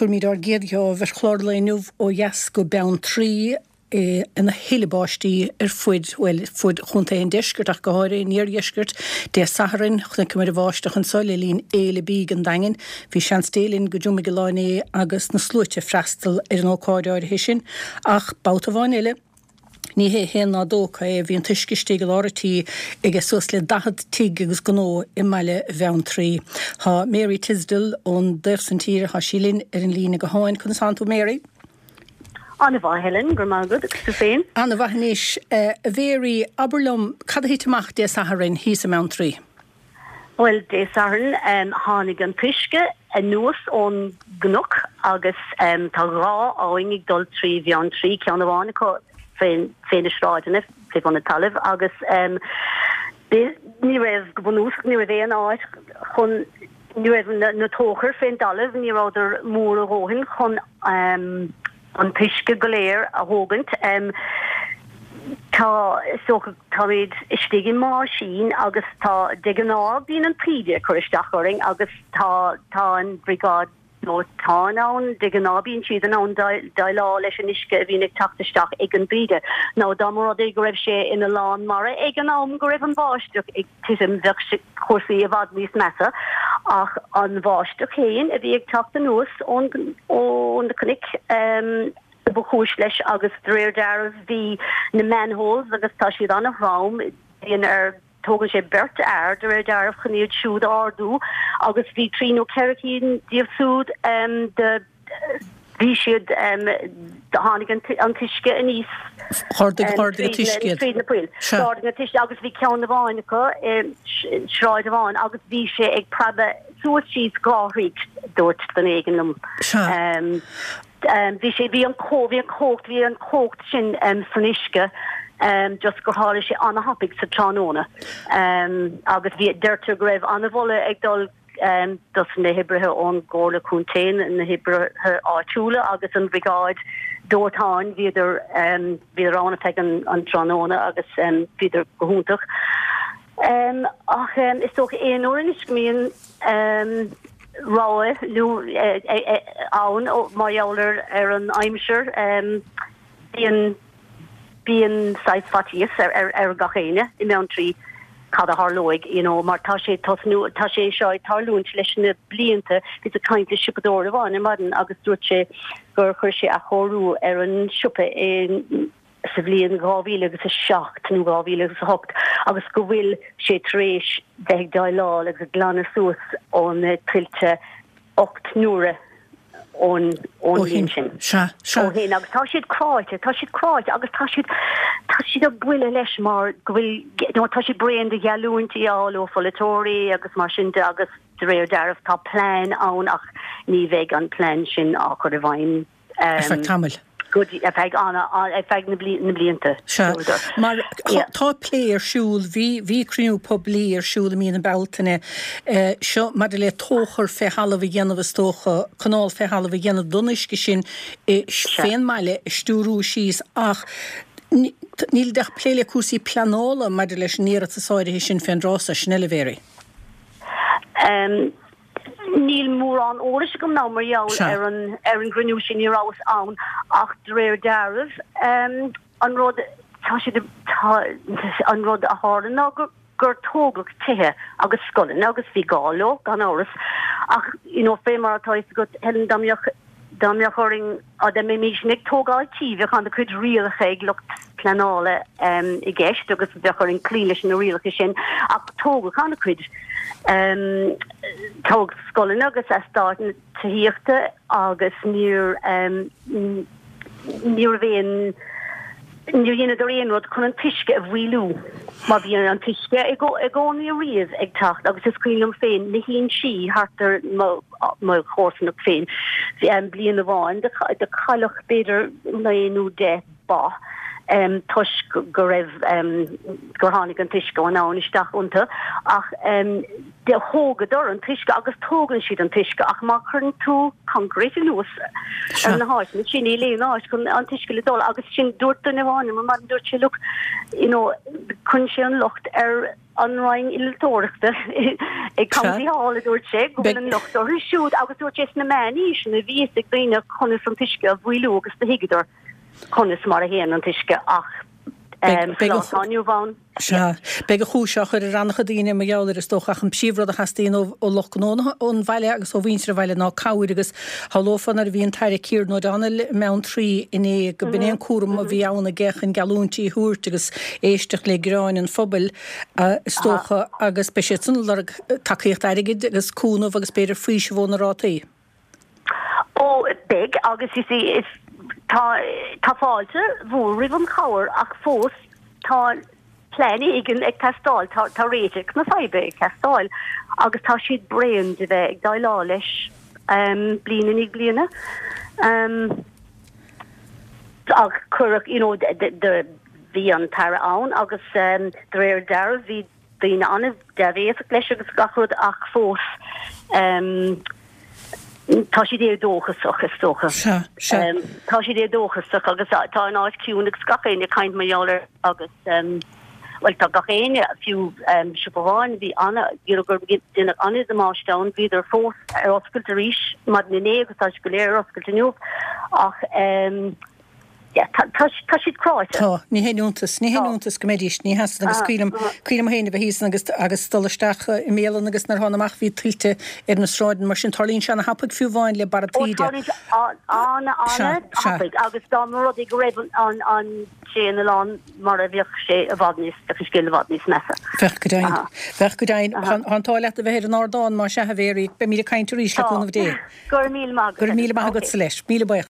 míad ar géadeo bhar chlárlainmh ó dheas go bean trí ina héilebáistí fuid chunta an deisgurt ach go háir níor deisgurt de saharin chuna cumir a bháisteach an soil lín éile bí an dain hí sean stélinn go dúma go láine agus na slúite freistal ar an ócáideáir hisin ach báta bháin eile ní hé ná dócha bhí an tuiscistí go láirití ag sos le 10 tí agus gnó i meile bhean trí. Tá Mary Tisdall ón Dersantír ha sílinn ar an lína go háin chun Santú Mary. Anna bha Helen, Gramagud, Stefan. Anna bha níis a bhéri Aberlum cad hí tamach de saharin hí sa Mount 3. Well, de saharin hánig an tuisce a nuas ón gnuk agus tá rá áing dul trí bhean trí ceann bhána féin sráidena fi an talibh agus ní raibh go bunúsc ní raibh éon áit chun ní raibh na tóchar féin dalibh ní ráidir mór a hóhin chun an tuisce go léir a hógant tá méid istigin mar sin agus tá de an ná bín an príide chuisteaching agus tá an brigád nó tá an de an ná bín siad an dailá leis an isce a bhín ag tataisteach ag an bríide ná dámara ag go raibh sé ina lán mara ag an nám go raibh an bháisteach ag tuism bheith chósaí a bhd níos mesa ach an bháisteach chéin a bhí ag tata nuas ón na cnic buchúis leis agus réir dearmh hí na manholes agus tá siad an a bhrám híon tógann sé bert de réir dearmh chuníad siúd ardú agus bhí trí nó ceiricín díobh súd bhí siad hánig an tuisce a níos tuisce agus bhí ceann na bháinnacha sráid a bháin agus bhí sé ag prada suas síos gáthric dúirt den éigenlum. Bhí sé bhí an cócht sin san isce just go háir sé anna hapig sa tránóna agus bhí deirtar go raibh anna bhla ag dul dus na hibrethe ón ggóla cúntain na hibrethe áitiúla agus an brigáid dótáin bhíidir anna te an tránóna agus bhíidir gohúntaach ach is tócha éon óir is gomíon ráe nu áin ó maiáler an aimimseir bíon 6 fatíos ar gachéine I mewn trí cad a harlóig, mar tá sé seo tarlúint leis na blianta vis a kainte sipadóir a bháin maden agus dúirt sé gur chuir sé a chorú ar an siúpa sa bblion 2000 agus 7 nó 2000 agus 8 agus go bhfuil sé tréis 10 lá agus glanna suas ón tilte 8 nuaire ón sin. Hén agus tá siad cráite agus tá siad a bhuiile leis mar go bhfuil tá siad brein de gealúintí áil ó folatóirí agus mar sin agus de réir dearmh tá plán ann ach ní bheith an plán sin á chur a bhain. Tamil. Good effect effect na blianta. Maar tá léir siúl hí crinú poblí siúla mína beltainine seo mar le tóchar fé halh dhéanamh tócha canál fé halh dhéanamh dunisce sin féin meile stúrú síos ach níl deach pléile cúsaí planála mar leis níra asáide sin féin rása snellevéri. Níl mór an óris gom ná mar jaall ar an grinú sin ní rás ann ach réir dearmh an rud a háan ná gur tógach tuthe agus scoilin agus bhí gáó gan áras ach fé mar atá go helen damneach choring a de mé mísnig tógáiltí bheith an de chud rialcha ag lucht planála I gceist agus bheith choring clíleis na rialcha sin ach tógach an chud tóg scoilin agus a startan taíochta agus níor bhéin níor dhéanamh réon rud chun an tuisce a bhhuiilú má bhíon an tuisce ag gánaí a riamh ag tacht agus is cuilumm féin na híonn si hartar má chósanach féin blian a bháin de chailech beidir naonú 10 ba tuis go raibh gur tháinig an tuisce an ná isteach unta ach de hógador an tuisce agus tógann siad an tuisce ach má chun tú concrete luas an na háis na sin léon áis chun an tuisce le dul agus sin dúirta na bháin mar dúirt sé look chun sé an locht anraing iltóireachta ag camí hála dúirt sé go an locht or siúd agus dúirt sé na maní sin na bhí ag daine chunas an tuisce a bhhuiú agus na hiigeador chunas mar a héan an tuisce ach Beag a chúiseach ar rannacha daine me geáir is tócha an psíomrad a hastíon ó Lochgóna ón bhaile agus ó vínsre bhaile ná cáir agus hálófan ar bhíon taire cír nó anil mewn trí iné go bíon cuam a bhí anna gechan galúntí thuirt agus éisteach le gráin an fphobal tócha agus beisian le takeíocht airigid agus cúnmh agus beidir fríse bhna rátaí. Ó big agus is Tá fáilte bhór rih an cabhar ach fós tá pléine igen ag testáil tá réidir na feibe ag testáil agus tá siad brein de bheith ag dá lá leis bliana ag bliana ag chuach de bhí an tar ann agus de réir deir bhí daoine anna devéh leis agus gachud ach fós tá si dé dóchasach is tócha. Tá si dé dóchasach agus tá an áid ciúnach scachéine kaint maiáir agus well tá gachéine fiú siúpaháin bhí anna gur duine anna de máisteán bhíidir fós ar oscailte ríis mad na né agus tá go léir oscailte nuh ach tá siad cráite. Tá, ní héúntas go médís ní has agus cuiam héine bheith hísan agus stolaisteach i mélan agus nar tháinamach bhí tuilte ar na sráidin mar sin tarlín seanna happaig fiú bháin le baratíide. Anna happaig agus dá rud ag raibh an sé na lán mar a bhíoh sé a bhadníos a fi scil bhadníos mesa. Fech go dain antáile a bheith an ádáin mar se a bhéirí be mí caiintú ríis le chunamh dé. Gur míle mágad sa leis, míle buíocht.